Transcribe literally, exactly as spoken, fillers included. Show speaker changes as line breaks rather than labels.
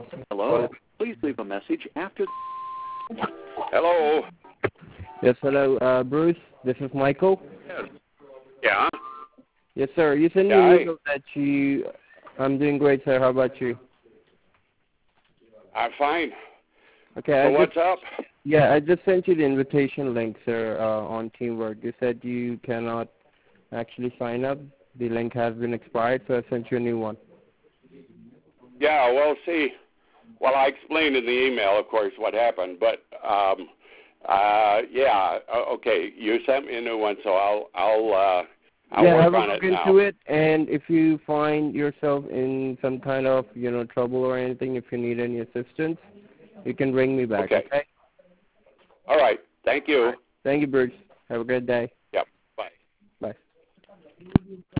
Hello. Please leave a message after.
Hello.
Yes, hello, uh, Bruce. This is Michael.
Yes. Yeah.
Yes, sir. You sent me
Yeah,
an
I-
email that you. I'm doing great, sir. How about you?
I'm fine.
Okay.
So
I
what's
just,
up?
Yeah, I just sent you the invitation link, sir, uh, on Teamwork. You said you cannot actually sign up. The link has been expired, so I sent you a new one.
Yeah, well, see, well, I explained in the email, of course, what happened, but um, uh, yeah, o- okay, you sent me a new one, so I'll I'll uh, I'll
yeah,
work
have a
on
look
it now.
into it, and if you find yourself in some kind of, you know, trouble or anything, if you need any assistance, you can ring me back.
Okay.
Okay.
All right. Thank you.
Thank you, Bruce. Have a good day.
Yep. Bye.
Bye.